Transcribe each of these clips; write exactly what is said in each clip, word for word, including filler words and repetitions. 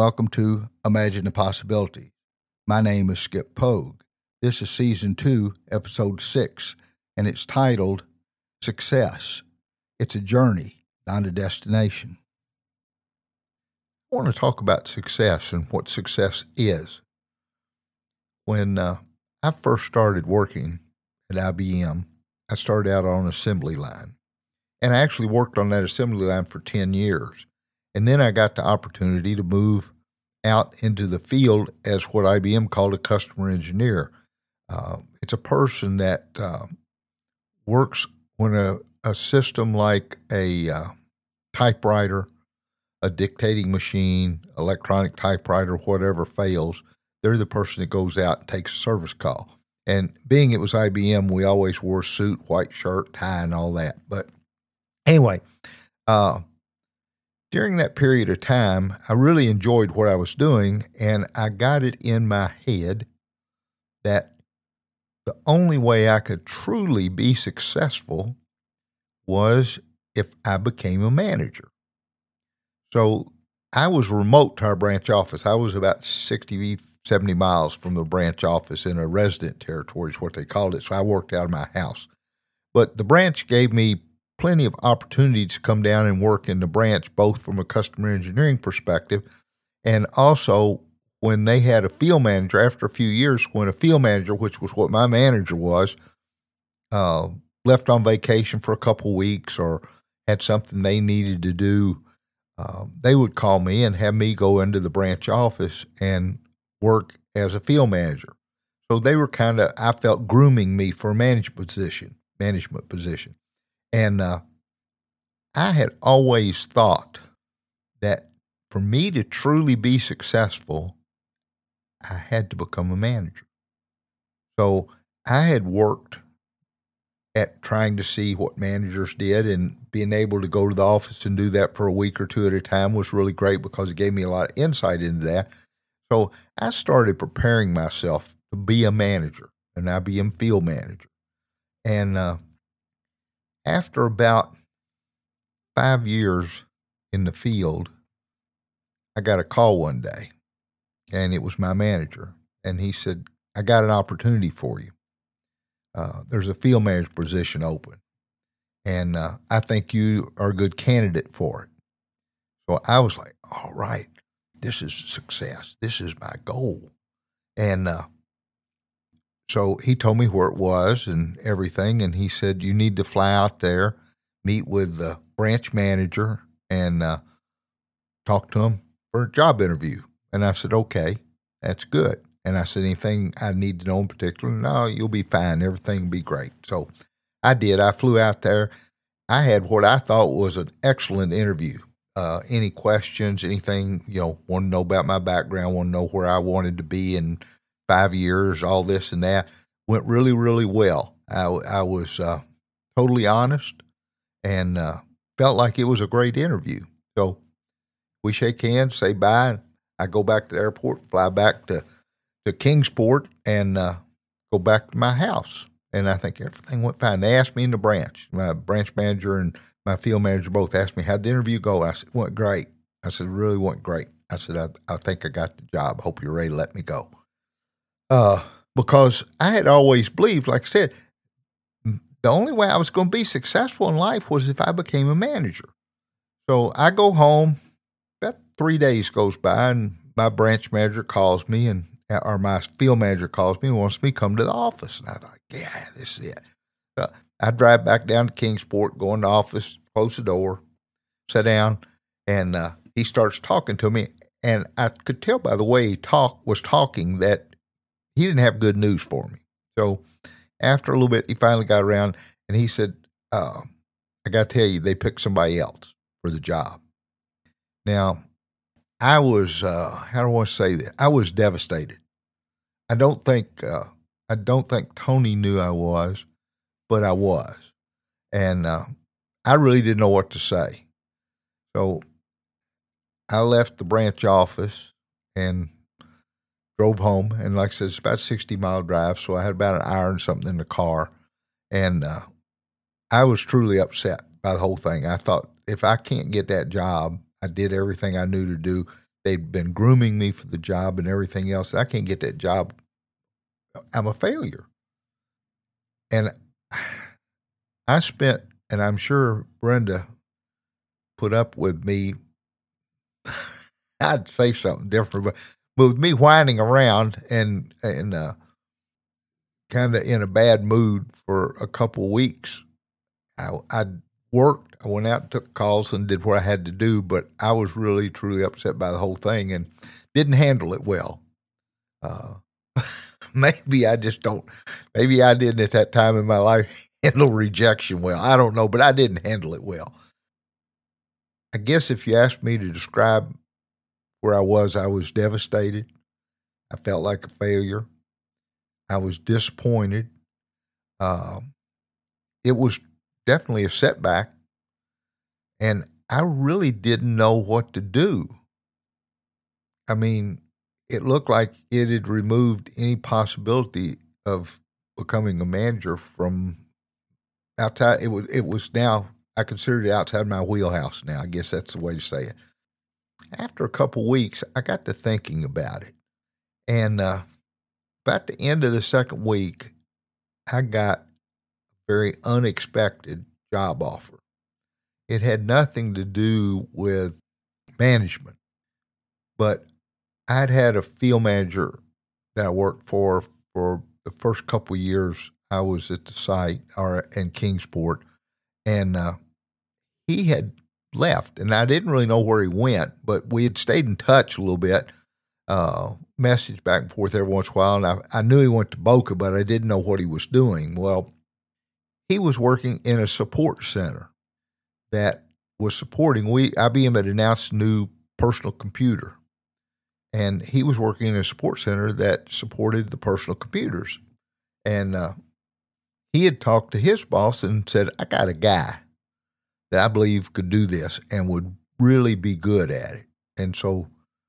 welcome to Imagine the Possibility. My name is Skip Pogue. This is Season two, Episode six, and it's titled Success. It's a journey, not a destination. I want to talk about success and what success is. When uh, I first started working at I B M, I started out on an assembly line. And I actually worked on that assembly line for ten years. And then I got the opportunity to move out into the field as what I B M called a customer engineer. Uh, it's a person that uh, works when a, a system like a uh, typewriter, a dictating machine, electronic typewriter, whatever fails, they're the person that goes out and takes a service call. And being it was I B M, we always wore a suit, white shirt, tie, and all that. But anyway, uh, during that period of time, I really enjoyed what I was doing, and I got it in my head that the only way I could truly be successful was if I became a manager. So I was remote to our branch office. I was about sixty, seventy miles from the branch office in a resident territory is what they called it, so I worked out of my house. But the branch gave me plenty of opportunities to come down and work in the branch, both from a customer engineering perspective and also when they had a field manager. After a few years, when a field manager, which was what my manager was, uh, left on vacation for a couple weeks or had something they needed to do, uh, they would call me and have me go into the branch office and work as a field manager. So they were kind of, I felt, grooming me for a management position, management position. And uh, I had always thought that for me to truly be successful, I had to become a manager. So I had worked at trying to see what managers did, and being able to go to the office and do that for a week or two at a time was really great because it gave me a lot of insight into that. So I started preparing myself to be a manager, an I B M field manager. And uh, after about five years in the field, I got a call one day, and it was my manager. And he said, I got an opportunity for you. Uh, there's a field manager position open, and uh, I think you are a good candidate for it. So I was like, all right, this is success. This is my goal. And uh, so he told me where it was and everything, and he said, you need to fly out there, meet with the branch manager, and uh, talk to him for a job interview. And I said, okay, that's good. And I said, anything I need to know in particular? No, you'll be fine. Everything will be great. So I did. I flew out there. I had what I thought was an excellent interview. Uh, any questions, anything, you know, want to know about my background, want to know where I wanted to be in five years, all this and that. Went really, really well. I, I was uh, totally honest and uh, felt like it was a great interview. So we shake hands, say bye. I go back to the airport, fly back to, to Kingsport, and uh, go back to my house. And I think everything went fine. They asked me in the branch. My branch manager and my field manager both asked me, how'd the interview go? I said, it went great. I said, it really went great. I said, I, I think I got the job. Hope you're ready to let me go. Uh, because I had always believed, like I said, the only way I was going to be successful in life was if I became a manager. So I go home, about three days goes by, and my branch manager calls me, and or my field manager calls me and wants me to come to the office. And I thought, yeah, this is it. So I drive back down to Kingsport, go in the office, close the door, sit down, and uh, he starts talking to me. And I could tell by the way he talk, was talking that he didn't have good news for me. So after a little bit, he finally got around, and he said, uh, I got to tell you, they picked somebody else for the job. Now, I was, uh, how do I want to say that? I was devastated. I don't think, uh, I don't think Tony knew I was, but I was. And uh, I really didn't know what to say. So I left the branch office and drove home. And like I said, it's about a sixty mile drive. So I had about an hour and something in the car. And uh, I was truly upset by the whole thing. I thought, if I can't get that job, I did everything I knew to do. they'd been grooming me for the job and everything else. I can't get that job. I'm a failure. And I spent, and I'm sure Brenda put up with me, I'd say something different, but, but with me whining around and, and uh, kind of in a bad mood for a couple of weeks. I, I worked, I went out and took calls and did what I had to do, but I was really, truly upset by the whole thing and didn't handle it well. Uh, maybe I just don't, maybe I didn't at that time in my life handle rejection well. I don't know, but I didn't handle it well. I guess if you asked me to describe where I was, I was devastated. I felt like a failure. I was disappointed. Um, it was definitely a setback, and I really didn't know what to do. I mean, it looked like it had removed any possibility of becoming a manager from outside. It was, it was now, I considered it outside my wheelhouse now. I guess that's the way to say it. After a couple weeks, I got to thinking about it. And uh, about the end of the second week, I got a very unexpected job offer. It had nothing to do with management, but I'd had a field manager that I worked for for the first couple of years I was at the site or in Kingsport, and uh, he had left, and I didn't really know where he went, but we had stayed in touch a little bit, uh, message back and forth every once in a while, and I, I knew he went to Boca, but I didn't know what he was doing. Well, he was working in a support center that was supporting, we I B M had announced a new personal computer, and he was working in a support center that supported the personal computers. And uh, he had talked to his boss and said, I got a guy that I believe could do this and would really be good at it. And so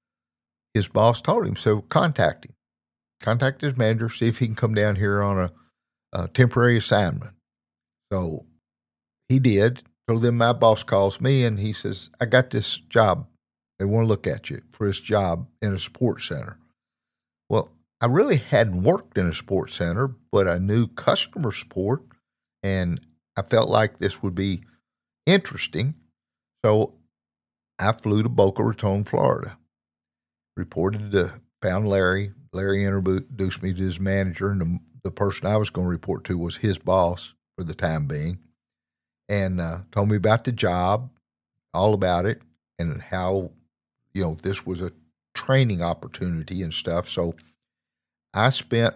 his boss told him, so contact him. Contact his manager, see if he can come down here on a, a temporary assignment. So he did. So then my boss calls me and he says, I got this job. They want to look at you for this job in a sports center. Well, I really hadn't worked in a sports center, but I knew customer support, and I felt like this would be interesting. So I flew to Boca Raton, Florida, reported to, found Larry. Larry introduced me to his manager, and the, the person I was going to report to was his boss for the time being, and uh, told me about the job, all about it, and how, you know, this was a training opportunity and stuff. So I spent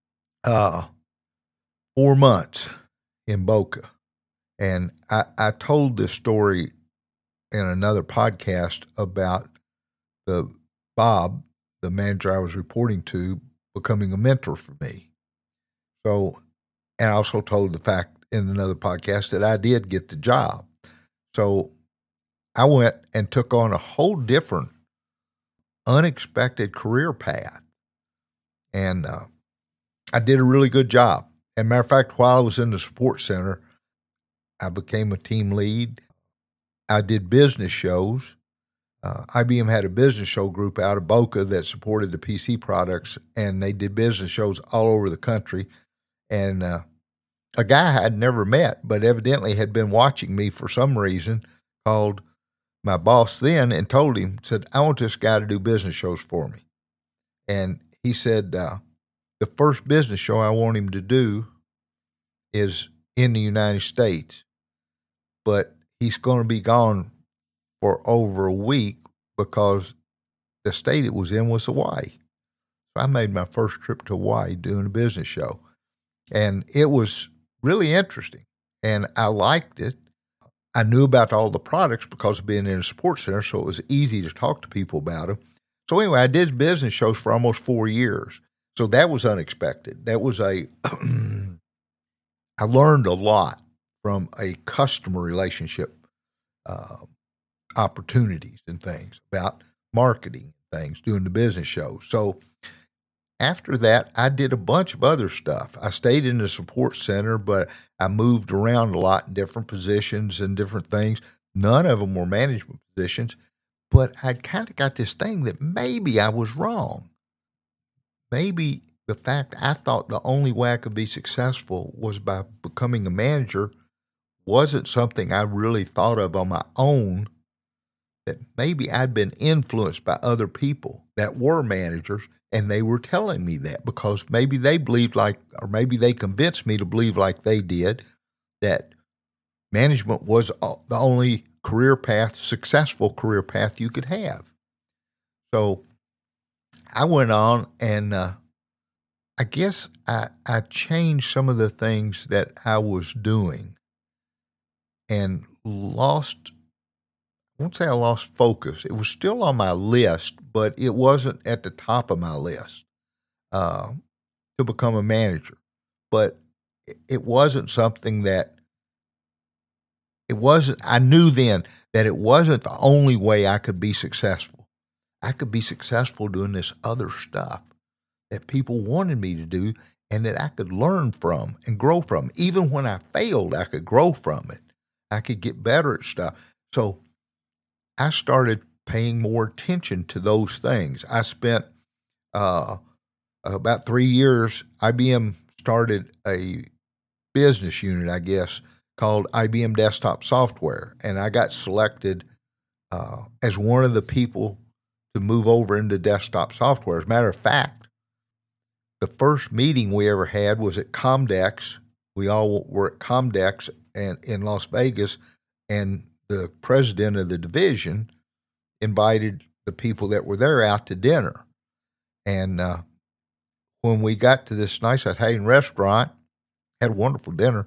uh, four months in Boca, and I, I told this story in another podcast about the Bob, the manager I was reporting to, becoming a mentor for me. So, and I also told the fact in another podcast that I did get the job. So I went and took on a whole different, unexpected career path. And uh, I did a really good job. As a matter of fact, while I was in the support center, I became a team lead. I did business shows. Uh, I B M had a business show group out of Boca that supported the P C products, and they did business shows all over the country. And uh, a guy I'd never met, but evidently had been watching me for some reason, called my boss then and told him, said, I want this guy to do business shows for me. And he said, uh, the first business show I want him to do is in the United States, but he's going to be gone for over a week because the state it was in was Hawaii. So I made my first trip to Hawaii doing a business show, and it was really interesting, and I liked it. I knew about all the products because of being in a sports center, so it was easy to talk to people about them. So anyway, I did business shows for almost four years. So that was unexpected. That was a, I learned a lot from a customer relationship uh, opportunities and things about marketing things, doing the business shows. So after that, I did a bunch of other stuff. I stayed in the support center, but I moved around a lot in different positions and different things. None of them were management positions, But I'd kind of got this thing that maybe I was wrong. Maybe the fact I thought the only way I could be successful was by becoming a manager wasn't something I really thought of on my own, that maybe I'd been influenced by other people that were managers, and they were telling me that because maybe they believed like, or maybe they convinced me to believe like they did, that management was the only career path, successful career path you could have. So I went on and uh, I guess I, I changed some of the things that I was doing and lost, I won't say I lost focus. It was still on my list, but it wasn't at the top of my list uh, to become a manager. But it wasn't something that, it wasn't, I knew then that it wasn't the only way I could be successful. I could be successful doing this other stuff that people wanted me to do and that I could learn from and grow from. Even when I failed, I could grow from it. I could get better at stuff. So I started paying more attention to those things. I spent uh, about three years, I B M started a business unit, I guess, called I B M Desktop Software. And I got selected uh, as one of the people to move over into desktop software. As a matter of fact, the first meeting we ever had was at Comdex. We all were at Comdex and in Las Vegas, and the president of the division invited the people that were there out to dinner. And uh, when we got to this nice Italian restaurant, had a wonderful dinner,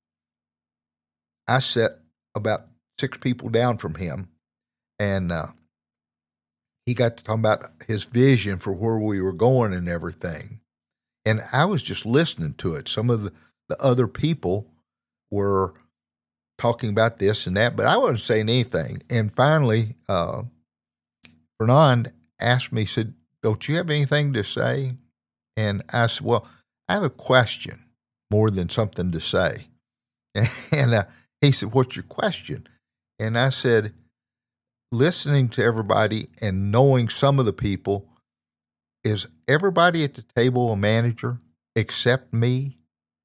I sat about six people down from him, and uh, he got to talk about his vision for where we were going and everything. And I was just listening to it. Some of the, the other people were talking about this and that, but I wasn't saying anything. And finally, uh, Fernand asked me, he said, "Don't you have anything to say?" And I said, "Well, I have a question more than something to say." And uh, he said, "What's your question?" And I said, listening to everybody and knowing some of the people, is everybody at the table a manager except me?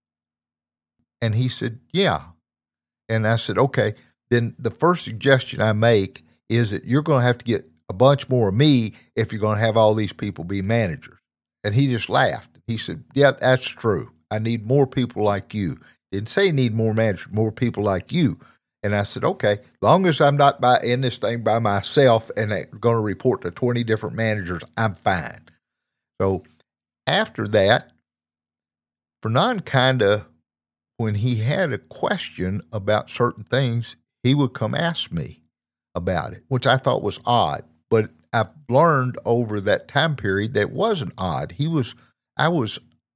And he said, "Yeah." And I said, "Okay, then the first suggestion I make is that you're going to have to get a bunch more of me if you're going to have all these people be managers." And he just laughed. He said, "Yeah, that's true. I need more people like you." Didn't say you need more managers, more people like you. And I said, "Okay, long as I'm not by, in this thing by myself and I'm going to report to twenty different managers, I'm fine." So after that, Fernand kind of, when he had a question about certain things, he would come ask me about it, which I thought was odd. But I've learned over that time period that it wasn't odd. He was, I was,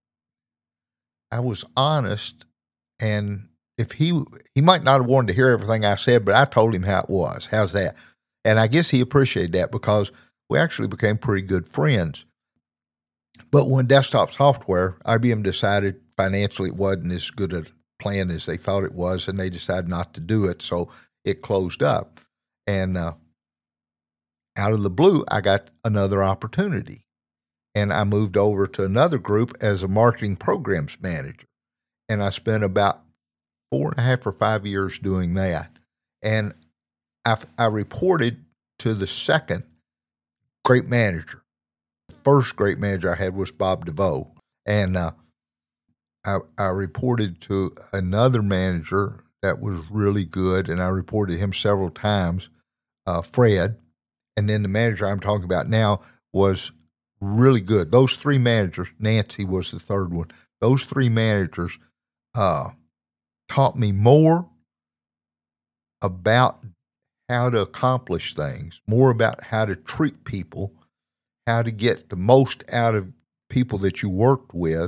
I was honest, and if he, he might not have wanted to hear everything I said, but I told him how it was. How's that? And I guess he appreciated that because we actually became pretty good friends. But when desktop software, I B M decided financially it wasn't as good a plan as they thought it was, and they decided not to do it, so it closed up. And uh, out of the blue, I got another opportunity, and I moved over to another group as a marketing programs manager. And I spent about four and a half or five years doing that. And I, I reported to the second great manager. The first great manager I had was Bob DeVoe. And uh, I, I reported to another manager that was really good, and I reported him several times, uh, Fred. And then the manager I'm talking about now was really good. Those three managers, Nancy was the third one, those three managers uh, taught me more about how to accomplish things, more about how to treat people, how to get the most out of people that you worked with,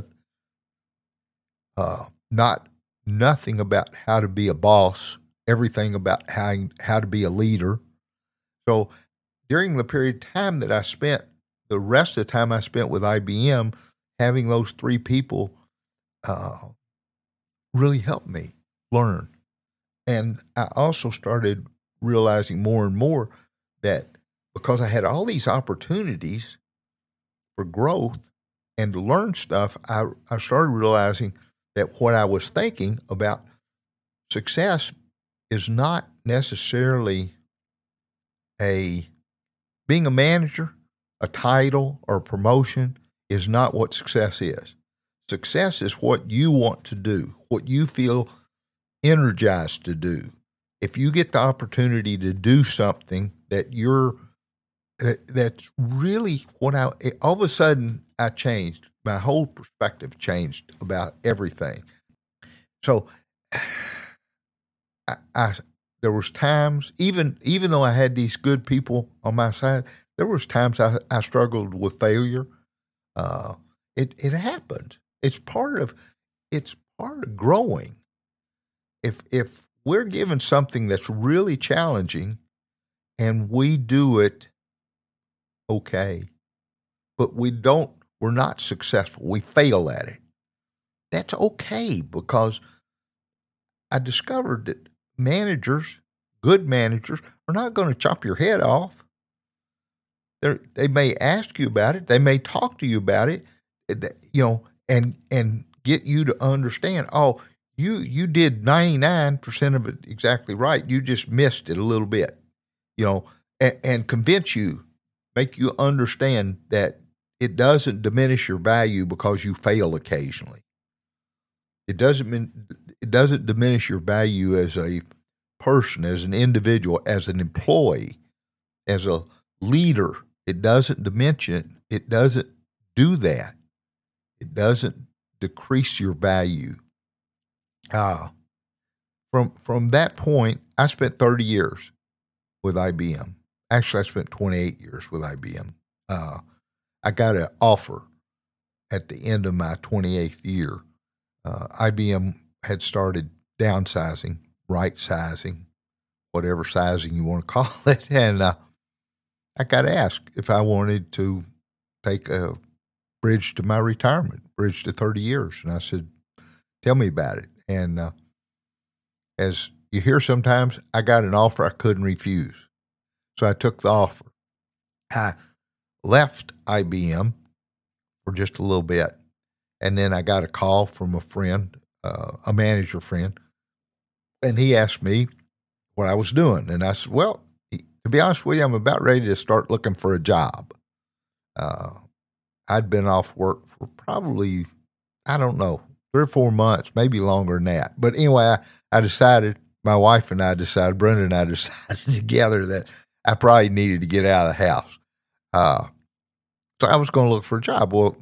uh, not nothing about how to be a boss, everything about how, how to be a leader. So during the period of time that I spent, the rest of the time I spent with I B M, having those three people uh, really helped me learn. And I also started realizing more and more that because I had all these opportunities for growth and to learn stuff, I, I started realizing that what I was thinking about success is not necessarily a being a manager, a title, or a promotion is not what success is. Success is what you want to do, what you feel energized to do. If you get the opportunity to do something that you're that, that's really what I all of a sudden I changed. My whole perspective changed about everything. So I, I there was times, even even though I had these good people on my side, there was times I, I struggled with failure. Uh, it it happened. It's part of it's part of growing. If if we're given something that's really challenging and we do it okay, but we don't, we're not successful, we fail at it, that's okay, because I discovered that managers, good managers, are not going to chop your head off. They're, they may ask you about it, they may talk to you about it, you know, and and get you to understand, oh, you you did ninety-nine percent of it exactly right, you just missed it a little bit, you know, and, and convince you, make you understand that it doesn't diminish your value because you fail occasionally. It doesn't mean, it doesn't diminish your value as a person, as an individual, as an employee, as a leader. It doesn't diminish it. It doesn't do that. It doesn't decrease your value. Uh, from from that point, I spent thirty years with I B M. Actually, I spent twenty-eight years with I B M. Uh, I got an offer at the end of my twenty-eighth year. Uh, I B M had started downsizing, right sizing, whatever sizing you want to call it. And uh, I got asked if I wanted to take a bridge to my retirement, bridge to thirty years. And I said, tell me about it. And uh, as you hear sometimes, I got an offer I couldn't refuse. So I took the offer. I left I B M for just a little bit. And then I got a call from a friend, uh, a manager friend, and he asked me what I was doing. And I said, well, to be honest with you, I'm about ready to start looking for a job. Uh, I'd been off work for probably, I don't know, three or four months, maybe longer than that. But anyway, I, I decided, my wife and I decided, Brenda and I decided together that I probably needed to get out of the house. Uh, so I was going to look for a job. Well,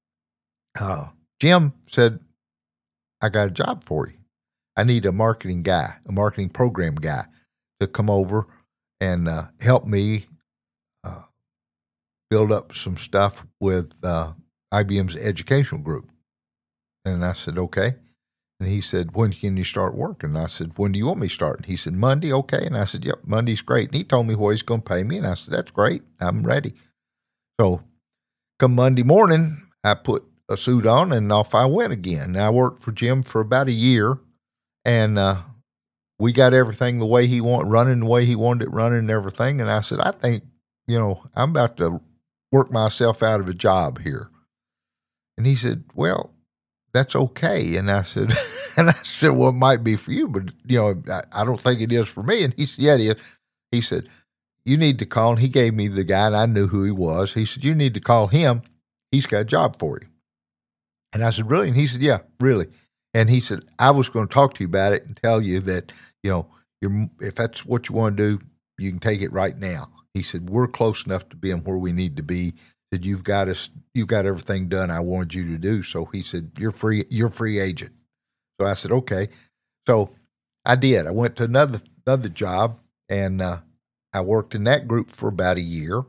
uh, Jim said, I got a job for you. I need a marketing guy, a marketing program guy to come over and uh, help me uh, build up some stuff with uh, I B M's educational group. And I said, okay. And he said, when can you start working? And I said, when do you want me to start? And he said, Monday, okay. And I said, yep, Monday's great. And he told me what he's going to pay me. And I said, that's great. I'm ready. So come Monday morning, I put a suit on and off I went again. And I worked for Jim for about a year. And uh, we got everything the way he wanted, running the way he wanted it running and everything. And I said, I think, you know, I'm about to work myself out of a job here. And he said, well, that's okay. And I said, and I said, well, it might be for you, but you know, I, I don't think it is for me. And he said, yeah, it is. He said, you need to call. And he gave me the guy and I knew who he was. He said, you need to call him. He's got a job for you. And I said, really? And he said, yeah, really. And he said, I was going to talk to you about it and tell you that, you know, you're, if that's what you want to do, you can take it right now. He said, we're close enough to being where we need to be. That you've got us, you've got everything done I wanted you to do. So he said, you're free, you're free agent. So I said, okay. So I did. I went to another another job and uh, I worked in that group for about a year.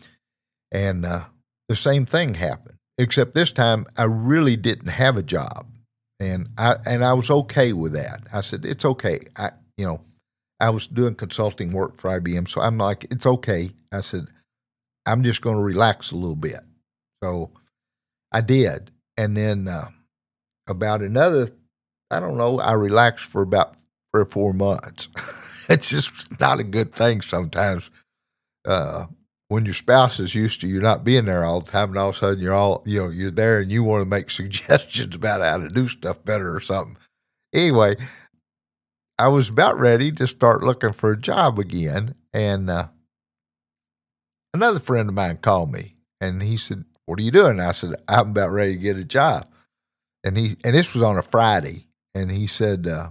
And uh, the same thing happened, except this time I really didn't have a job. And I and I was okay with that. I said, it's okay. I you know, I was doing consulting work for I B M. So I'm like, it's okay. I said, I'm just going to relax a little bit. So I did. And then uh, about another, I don't know, I relaxed for about three or four months. It's just not a good thing sometimes. Uh, when your spouse is used to you not being there all the time, and all of a sudden you're all, you know, you're there and you want to make suggestions about how to do stuff better or something. Anyway, I was about ready to start looking for a job again, and uh, another friend of mine called me, and he said, "What are you doing?" And I said, "I'm about ready to get a job." And he, and this was on a Friday, and he said, uh,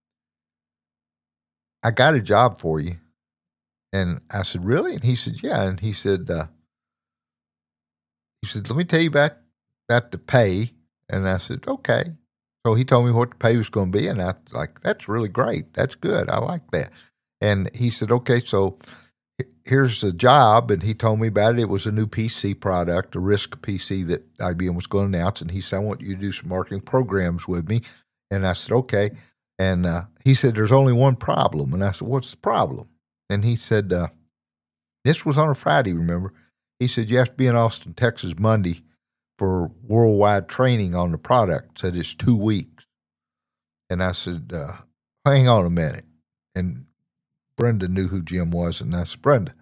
"I got a job for you." And I said, "Really?" And he said, "Yeah." And he said, uh, he said, "Let me tell you about, about the pay." And I said, "Okay." So he told me what the pay was going to be. And I was like, "That's really great. That's good. I like that." And he said, "Okay, so here's the job." And he told me about it. It was a new P C product, a RISC P C that I B M was going to announce. And he said, "I want you to do some marketing programs with me." And I said, "Okay." And uh, he said, "There's only one problem." And I said, "What's the problem?" And he said, uh, this was on a Friday, remember? He said, "You have to be in Austin, Texas Monday for worldwide training on the product." Said it's two weeks. And I said, uh, "Hang on a minute." And Brenda knew who Jim was. And I said, "Brenda,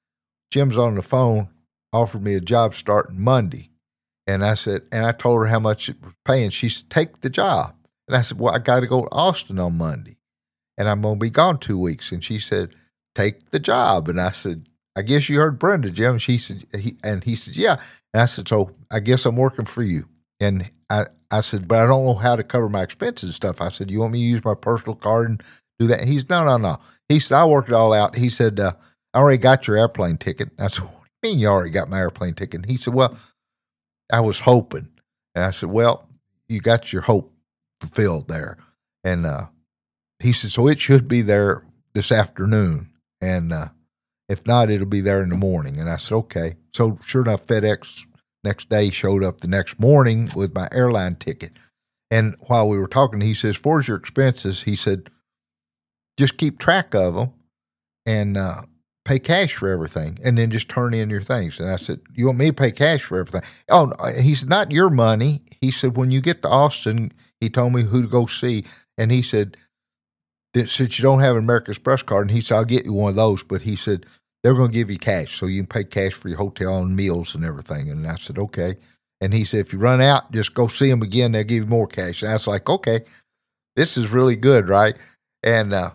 Jim's on the phone, offered me a job starting Monday." And I said, and I told her how much it was paying. She said, "Take the job." And I said, "Well, I got to go to Austin on Monday, and I'm going to be gone two weeks. And she said, "Take the job." And I said, "I guess you heard Brenda, Jim." And she said, he, and he said, "Yeah." And I said, "So I guess I'm working for you." And I, I said, "But I don't know how to cover my expenses and stuff." I said, "You want me to use my personal card and do that?" And he said, "No, no, no." He said, "I worked it all out." He said, uh, "I already got your airplane ticket." I said, "What do you mean you already got my airplane ticket?" And he said, "Well, I was hoping." And I said, "Well, you got your hope fulfilled there." And uh, he said, "So it should be there this afternoon. And uh, if not, it'll be there in the morning." And I said, "Okay." So sure enough, FedEx next day showed up the next morning with my airline ticket. And while we were talking, he says, "As far as your expenses," he said, "just keep track of them and uh, pay cash for everything, and then just turn in your things." And I said, "You want me to pay cash for everything?" "Oh," no. He said, "Not your money." He said, "When you get to Austin," he told me who to go see. And he said, "Since you don't have an American Express card," and he said, "I'll get you one of those." But he said, "They're going to give you cash, so you can pay cash for your hotel and meals and everything." And I said, "Okay." And he said, "If you run out, just go see them again. They'll give you more cash." And I was like, "Okay, this is really good, right?" And uh,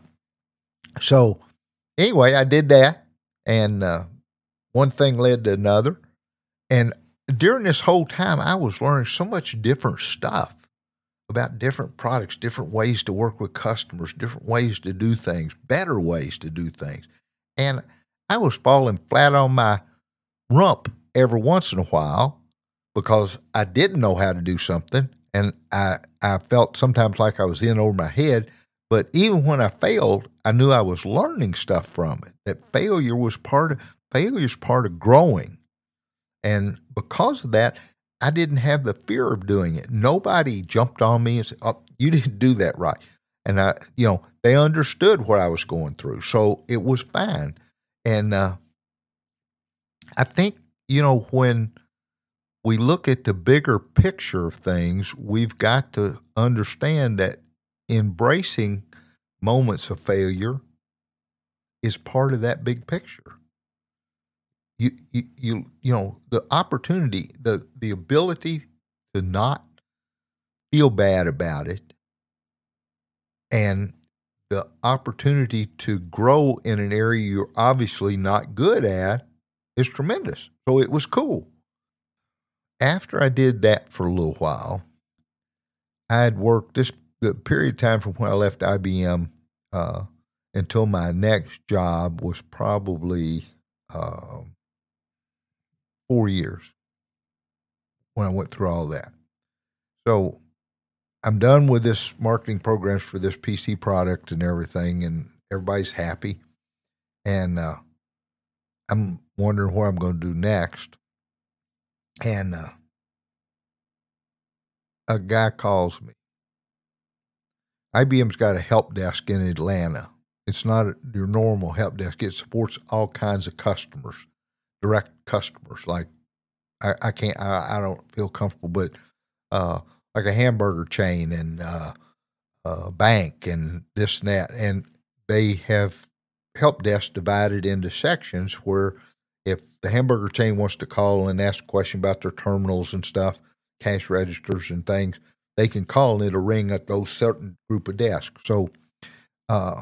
so anyway, I did that. And uh, one thing led to another. And during this whole time, I was learning so much different stuff about different products, different ways to work with customers, different ways to do things, better ways to do things. And I was falling flat on my rump every once in a while because I didn't know how to do something. And I, I felt sometimes like I was in over my head. But even when I failed, I knew I was learning stuff from it, that failure was part of, failure is part of growing. And because of that, I didn't have the fear of doing it. Nobody jumped on me and said, "Oh, you didn't do that right." And I, you know, they understood what I was going through. So it was fine. And uh, I think, you know, when we look at the bigger picture of things, we've got to understand that embracing moments of failure is part of that big picture. You, you, you, you know, the opportunity, the, the ability to not feel bad about it, and the opportunity to grow in an area you're obviously not good at is tremendous. So it was cool. After I did that for a little while, I had worked this the period of time from when I left I B M uh, until my next job was probably uh, four years when I went through all that. So I'm done with this marketing programs for this P C product and everything, and everybody's happy. And uh, I'm wondering what I'm going to do next. And uh, a guy calls me. I B M's got a help desk in Atlanta. It's not a, your normal help desk. It supports all kinds of customers, direct customers. Like I, I can't, I, I don't feel comfortable, but uh, like a hamburger chain and uh, a bank and this and that. And they have help desk divided into sections where if the hamburger chain wants to call and ask a question about their terminals and stuff, cash registers and things, they can call and it'll ring at those certain group of desks. So uh,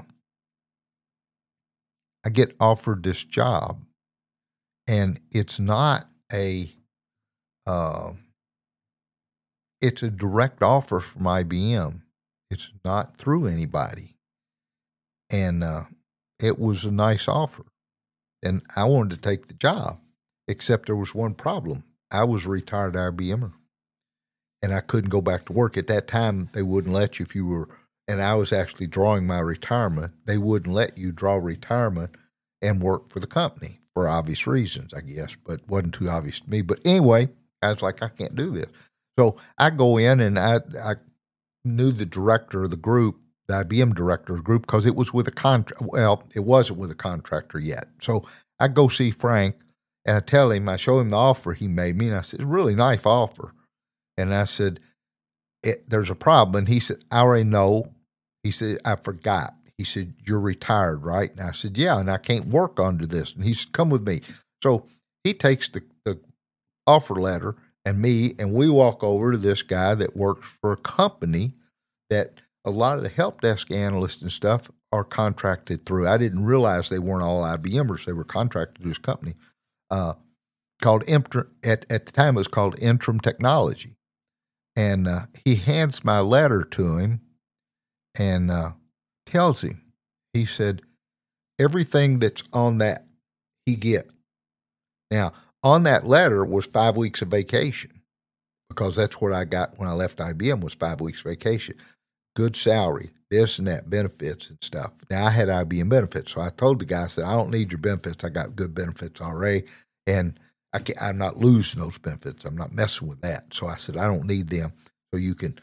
I get offered this job, and it's not a, uh, it's a direct offer from I B M. It's not through anybody. And uh, it was a nice offer. And I wanted to take the job, except there was one problem. I was a retired I B M er, and I couldn't go back to work. At that time, they wouldn't let you if you were, and I was actually drawing my retirement. They wouldn't let you draw retirement and work for the company for obvious reasons, I guess, but wasn't too obvious to me. But anyway, I was like, I can't do this. So I go in, and I, I knew the director of the group, the I B M director of the group, because it was with a contract. Well, it wasn't with a contractor yet. So I go see Frank, and I tell him, I show him the offer he made me, and I said, it's a really nice offer. And I said, it, there's a problem. And he said, I already know. He said, I forgot. He said, you're retired, right? And I said, yeah, and I can't work under this. And he said, come with me. So he takes the, the offer letter and me, and we walk over to this guy that works for a company that a lot of the help desk analysts and stuff are contracted through. I didn't realize they weren't all I B M ers. They were contracted to this company uh, called, Intrum, at, at the time it was called Intrum Technology. And uh, he hands my letter to him and uh, tells him, he said, everything that's on that, he get. Now, on that letter was five weeks of vacation, because that's what I got when I left I B M was five weeks vacation. Good salary, this and that, benefits and stuff. Now, I had I B M benefits, so I told the guy, I said, I don't need your benefits. I got good benefits already, and I can't, I'm not losing those benefits. I'm not messing with that. So I said, I don't need them, so you can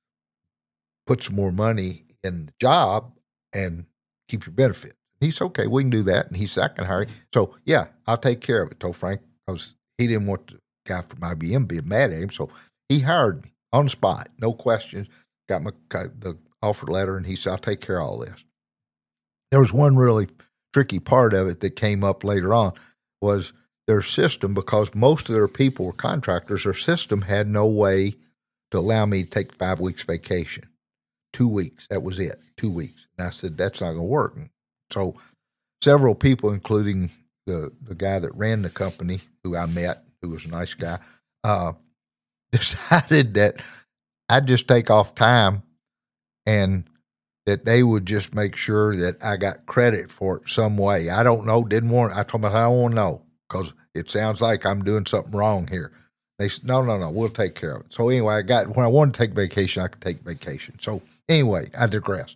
put some more money in the job and keep your benefits. He said, okay, we can do that. And he said, I can hire you. So, yeah, I'll take care of it, told Frank, because he didn't want the guy from I B M being mad at him. So he hired me on the spot, no questions, got my the offer letter, and he said, I'll take care of all this. There was one really tricky part of it that came up later on, was their system, because most of their people were contractors, their system had no way to allow me to take five weeks vacation. Two weeks, that was it, two weeks. And I said, that's not going to work. And so several people, including the, the guy that ran the company, who I met, who was a nice guy, uh, decided that I'd just take off time and that they would just make sure that I got credit for it some way. I don't know, didn't want, I told them I don't want to know, because it sounds like I'm doing something wrong here. They said, no, no, no, we'll take care of it. So anyway, I got, when I wanted to take vacation, I could take vacation. So anyway, I digress.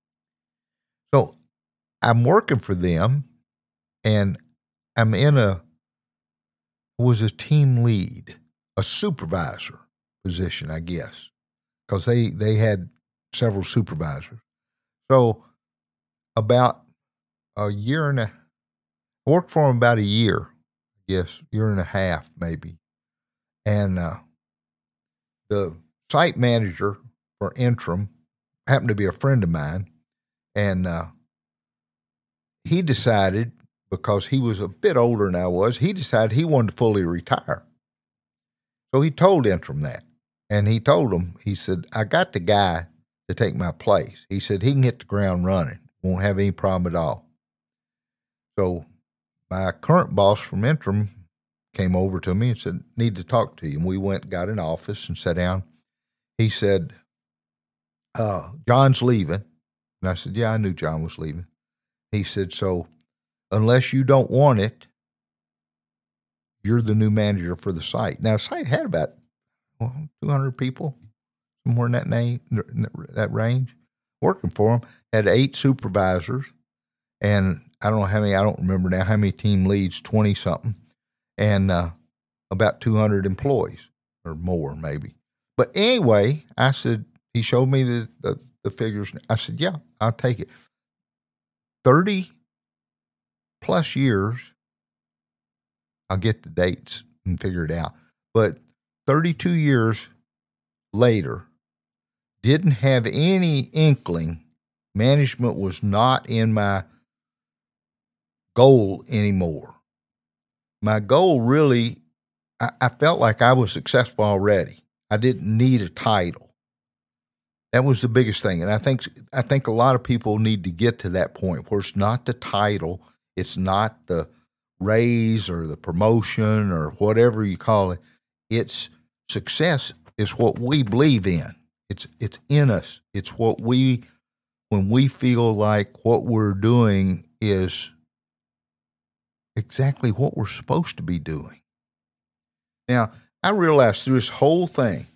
So I'm working for them, and I'm in a, was a team lead, a supervisor position, I guess, because they, they had several supervisors. So about a year and a, I worked for them about a year, I guess, year and a half maybe. And uh, the site manager for Intrum happened to be a friend of mine, and uh, he decided, because he was a bit older than I was, he decided he wanted to fully retire. So he told Intrum that, and he told them, he said, I got the guy to take my place. He said he can hit the ground running, won't have any problem at all. So my current boss from Intrum came over to me and said, need to talk to you. And we went and got an office and sat down. He said, uh, John's leaving. And I said, yeah, I knew John was leaving. He said, so unless you don't want it, you're the new manager for the site. Now, the site had about well, two hundred people, somewhere in that, name, that range, working for them. Had eight supervisors, and I don't know how many, I don't remember now, how many team leads, twenty-something. And uh, about two hundred employees, or more maybe. But anyway, I said, he showed me the, the, the figures. I said, yeah, I'll take it. thirty plus years, I'll get the dates and figure it out. But thirty-two years later, didn't have any inkling. Management was not in my goal anymore. my goal really, I, I felt like I was successful already. I didn't need a title. That was the biggest thing. And I think I think a lot of people need to get to that point where it's not the title, it's not the raise or the promotion or whatever you call it. It's success is what we believe in. It's it's in us. It's what we when we feel like what we're doing is exactly what we're supposed to be doing. Now, I realized through this whole thing,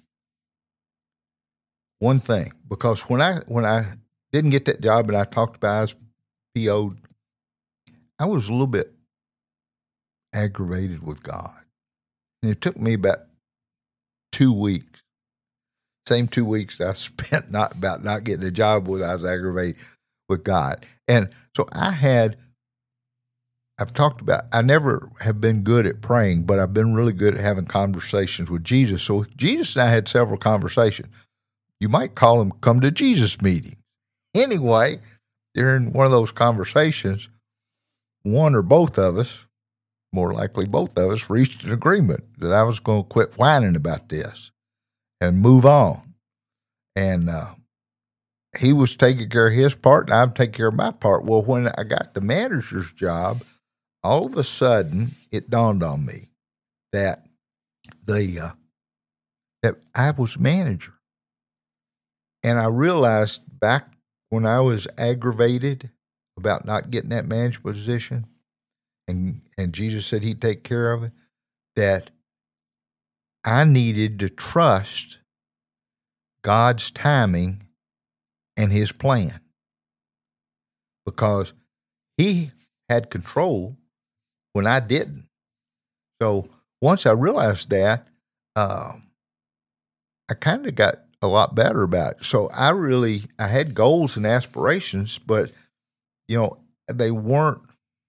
one thing, because when I when I didn't get that job and I talked about I was P O'd, I was a little bit aggravated with God. And it took me about two weeks. Same two weeks that I spent not about not getting a job with, I was aggravated with God. And so I had, I've talked about, I never have been good at praying, but I've been really good at having conversations with Jesus. So Jesus and I had several conversations. You might call them come to Jesus meetings. Anyway, during one of those conversations, one or both of us, more likely both of us, reached an agreement that I was going to quit whining about this and move on. And uh, he was taking care of his part, and I'd take care of my part. Well, when I got the manager's job, all of a sudden it dawned on me that the uh, that I was manager. And I realized back when I was aggravated about not getting that management position, and, and Jesus said he'd take care of it, that I needed to trust God's timing and his plan, because he had control when I didn't. So once I realized that, uh, I kind of got a lot better about it. So I really, I had goals and aspirations, but, you know, they weren't,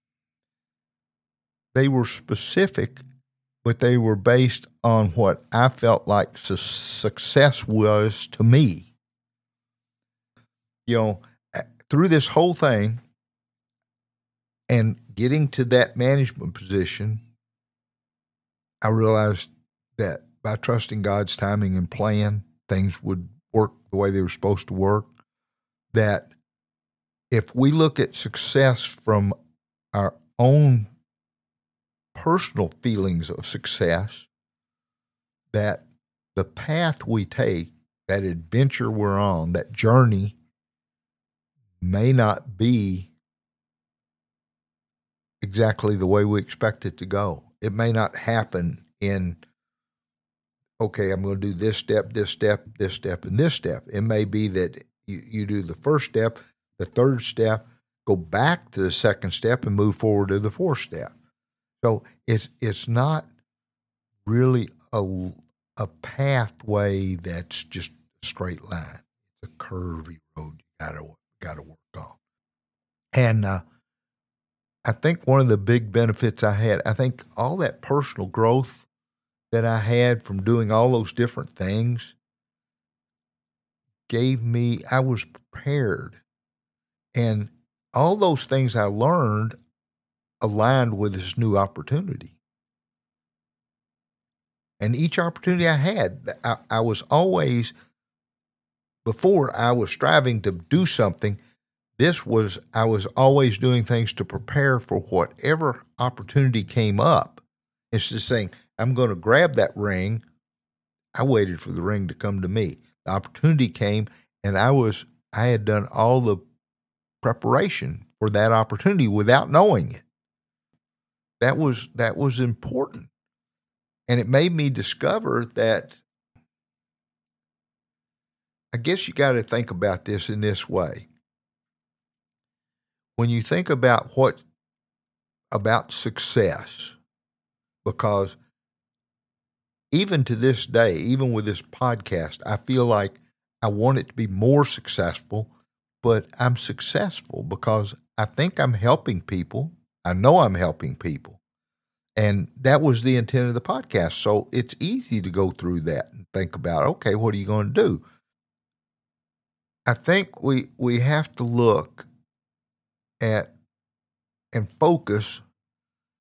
they were specific, but they were based on what I felt like su- success was to me. You know, through this whole thing and getting to that management position, I realized that by trusting God's timing and plan, things would work the way they were supposed to work. That if we look at success from our own personal feelings of success, that the path we take, that adventure we're on, that journey may not be exactly the way we expect it to go. It may not happen in, okay, I'm going to do this step, this step, this step, and this step. It may be that you, you do the first step, the third step, go back to the second step, and move forward to the fourth step. So it's it's not really a, a pathway that's just a straight line. It's a curvy road you gotta gotta work on. And uh, I think one of the big benefits I had, I think all that personal growth that I had from doing all those different things gave me, I was prepared. And all those things I learned aligned with this new opportunity. And each opportunity I had, I, I was always, before I was striving to do something, this was, I was always doing things to prepare for whatever opportunity came up. It's just saying, I'm going to grab that ring. I waited for the ring to come to me. The opportunity came, and I was, I had done all the preparation for that opportunity without knowing it. That was, that was important. And it made me discover that, I guess you got to think about this in this way. When you think about what, about success, because even to this day, even with this podcast, I feel like I want it to be more successful, but I'm successful because I think I'm helping people. I know I'm helping people. And that was the intent of the podcast. So it's easy to go through that and think about, okay, what are you going to do? I think we we have to look at and focus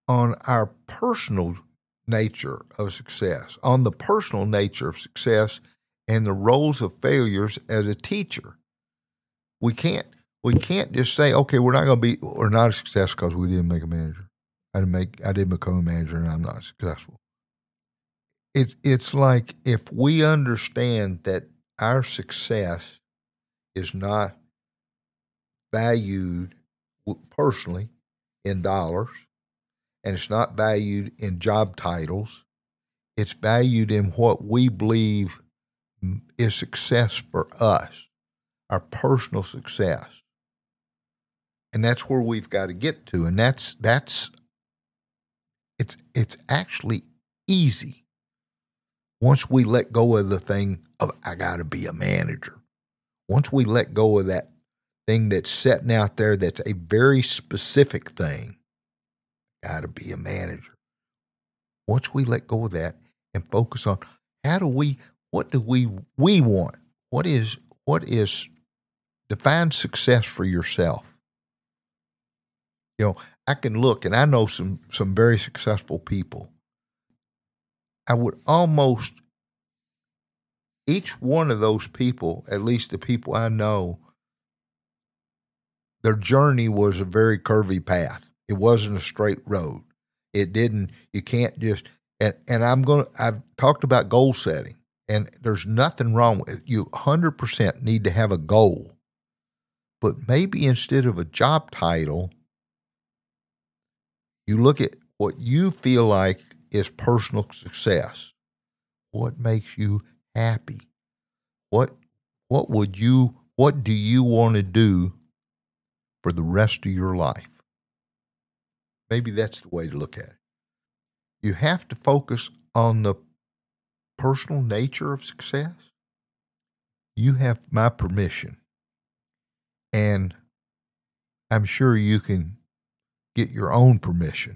on our personal nature of success, on the personal nature of success and the roles of failures as a teacher. We can't we can't just say, okay, we're not going to be we're not a success because we didn't make a manager. I didn't make I didn't become a manager and I'm not successful. It it's like if we understand that our success is not valued personally in dollars, and it's not valued in job titles. It's valued in what we believe is success for us, our personal success. And that's where we've got to get to. And that's that's it's it's actually easy once we let go of the thing of I gotta be a manager. Once we let go of that thing that's sitting out there that's a very specific thing, gotta be a manager. Once we let go of that and focus on how do we, what do we we want? What is what is define success for yourself? You know, I can look and I know some some very successful people. I would almost each one of those people, at least the people I know, their journey was a very curvy path. It wasn't a straight road. It didn't, you can't just, and, and I'm going to, I've talked about goal setting, and there's nothing wrong with it. You one hundred percent need to have a goal. But maybe instead of a job title, you look at what you feel like is personal success. What makes you happy? What what would you what do you want to do for the rest of your life? Maybe that's the way to look at it. You have to focus on the personal nature of success. You have my permission. And I'm sure you can get your own permission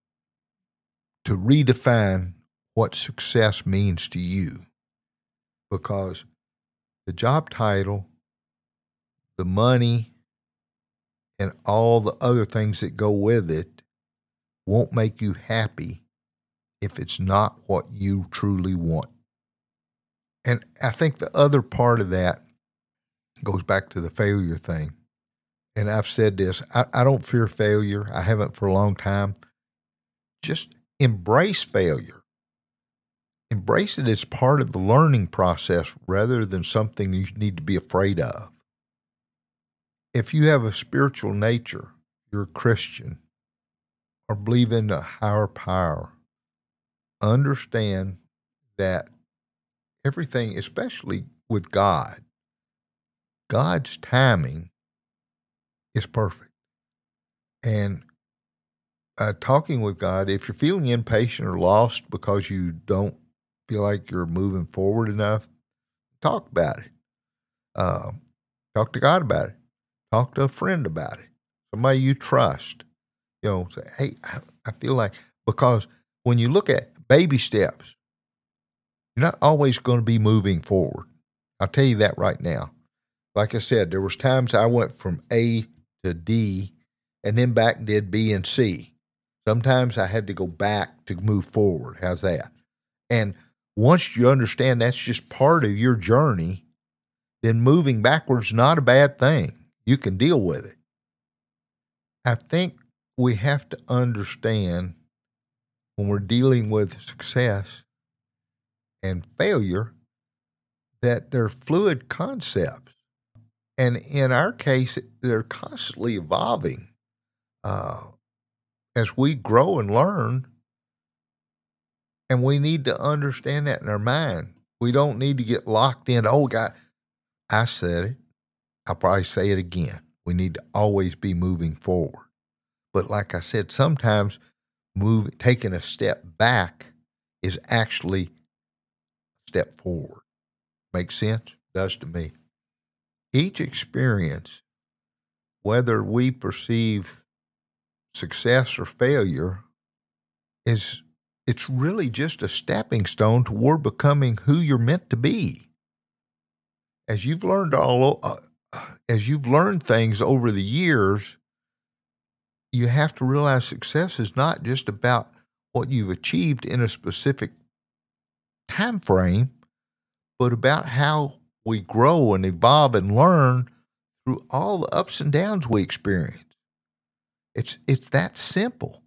to redefine what success means to you. Because the job title, the money, and all the other things that go with it won't make you happy if it's not what you truly want. And I think the other part of that goes back to the failure thing. And I've said this, I, I don't fear failure. I haven't for a long time. Just embrace failure. Embrace it as part of the learning process rather than something you need to be afraid of. If you have a spiritual nature, you're a Christian, or believe in a higher power, understand that everything, especially with God, God's timing is perfect. And uh, talking with God, if you're feeling impatient or lost because you don't feel like you're moving forward enough, talk about it. Uh, talk to God about it. Talk to a friend about it. Somebody you trust. You know, say, hey, I, I feel like, because when you look at baby steps, you're not always going to be moving forward. I'll tell you that right now. Like I said, there was times I went from A to D and then back and did B and C. Sometimes I had to go back to move forward. How's that? And once you understand that's just part of your journey, then moving backwards is not a bad thing. You can deal with it. I think we have to understand when we're dealing with success and failure that they're fluid concepts. And in our case, they're constantly evolving. Uh, as we grow and learn, and we need to understand that in our mind. We don't need to get locked in, oh, God, I said it. I'll probably say it again. We need to always be moving forward. But like I said, sometimes move, taking a step back is actually a step forward. Makes sense? Does to me. Each experience, whether we perceive success or failure, is it's really just a stepping stone toward becoming who you're meant to be. As you've learned all, uh, as you've learned things over the years, you have to realize success is not just about what you've achieved in a specific time frame, but about how we grow and evolve and learn through all the ups and downs we experience. It's it's that simple.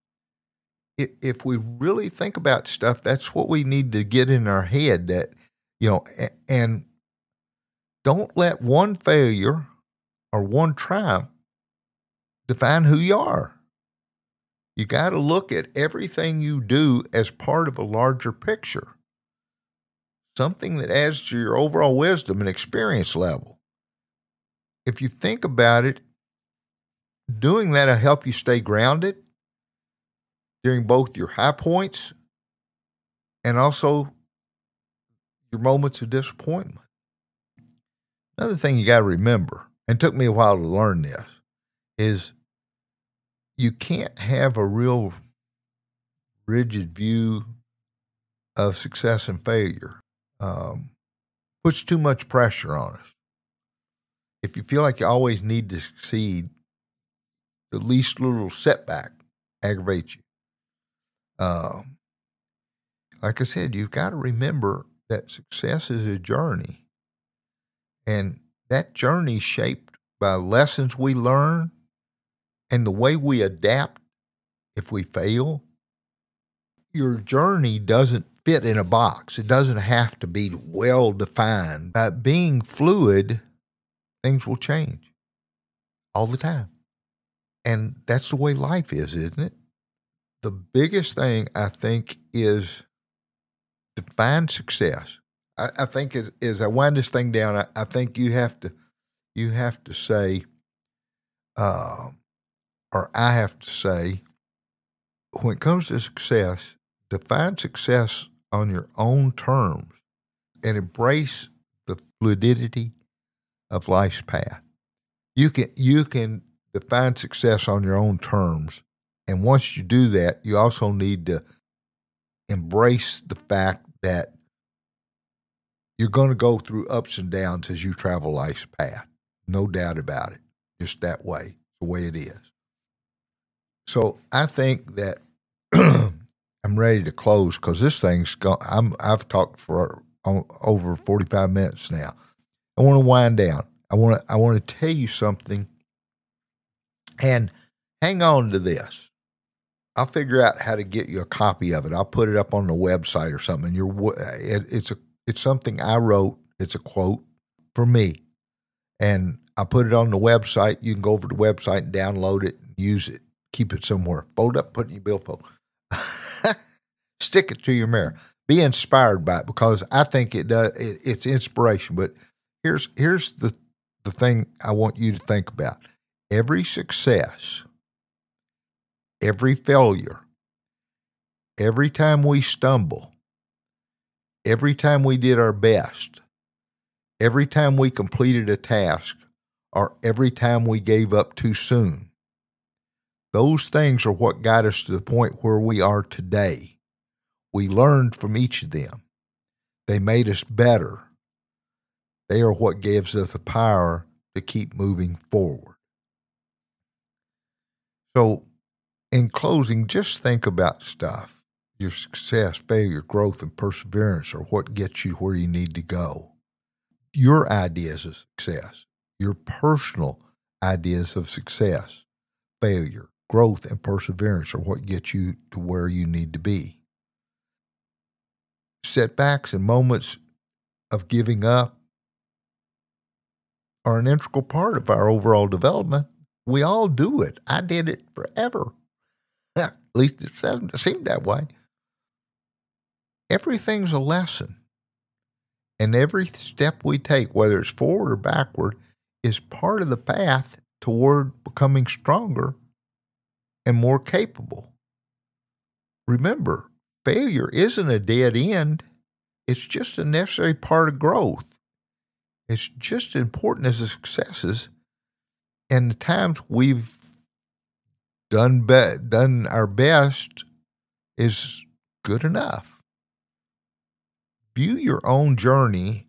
If we really think about stuff, that's what we need to get in our head, that, you know, and don't let one failure or one triumph define who you are. You got to look at everything you do as part of a larger picture, something that adds to your overall wisdom and experience level. If you think about it, doing that will help you stay grounded during both your high points and also your moments of disappointment. Another thing you got to remember, and it took me a while to learn this, is you can't have a real rigid view of success and failure. Um, puts too much pressure on us. If you feel like you always need to succeed, the least little setback aggravates you. Um, like I said, you've got to remember that success is a journey, and that journey is shaped by lessons we learn and the way we adapt if we fail. Your journey doesn't fit in a box. It doesn't have to be well defined. By being fluid, things will change all the time. And that's the way life is, isn't it? The biggest thing, I think, is define success. I, I think as, as I wind this thing down, I, I think you have to you have to say, uh, or I have to say, when it comes to success, define success on your own terms and embrace the fluidity of life's path. You can you can define success on your own terms. And once you do that, you also need to embrace the fact that you're going to go through ups and downs as you travel life's path. No doubt about it. Just that way, the way it is. So I think that I'm ready to close because this thing's gone. I'm, I've talked for over forty-five minutes now. I want to wind down. I want to I want to tell you something, and hang on to this. I'll figure out how to get you a copy of it. I'll put it up on the website or something. You're, it, it's a it's something I wrote. It's a quote for me, and I put it on the website. You can go over to the website and download it, and use it, keep it somewhere, fold up, put it in your billfold, stick it to your mirror. Be inspired by it because I think it does. It, it's inspiration. But here's here's the the thing I want you to think about: every success, every failure, every time we stumble, every time we did our best, every time we completed a task, or every time we gave up too soon, those things are what got us to the point where we are today. We learned from each of them. They made us better. They are what gives us the power to keep moving forward. So, in closing, just think about stuff. Your success, failure, growth, and perseverance are what gets you where you need to go. Your ideas of success, your personal ideas of success, failure, growth, and perseverance are what get you to where you need to be. Setbacks and moments of giving up are an integral part of our overall development. We all do it. I did it forever. At least it seemed that way. Everything's a lesson. And every step we take, whether it's forward or backward, is part of the path toward becoming stronger and more capable. Remember, failure isn't a dead end. It's just a necessary part of growth. It's just as important as the successes. And the times we've done be- done our best is good enough. View your own journey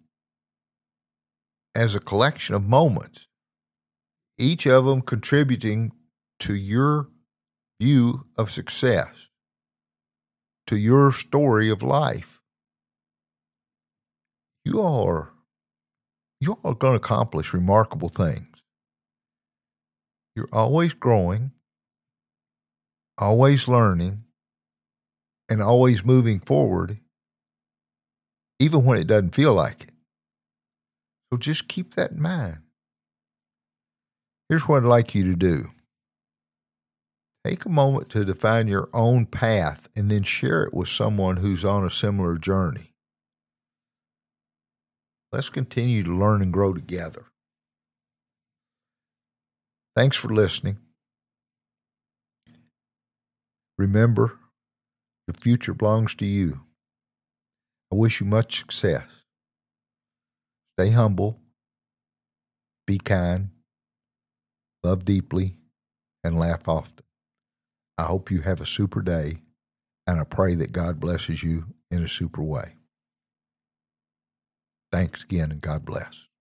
as a collection of moments, each of them contributing to your view of success, to your story of life. You all are, you all are going to accomplish remarkable things. You're always growing, always learning, and always moving forward, even when it doesn't feel like it. So just keep that in mind. Here's what I'd like you to do. Take a moment to define your own path and then share it with someone who's on a similar journey. Let's continue to learn and grow together. Thanks for listening. Remember, the future belongs to you. I wish you much success. Stay humble, be kind, love deeply, and laugh often. I hope you have a super day, and I pray that God blesses you in a super way. Thanks again, and God bless.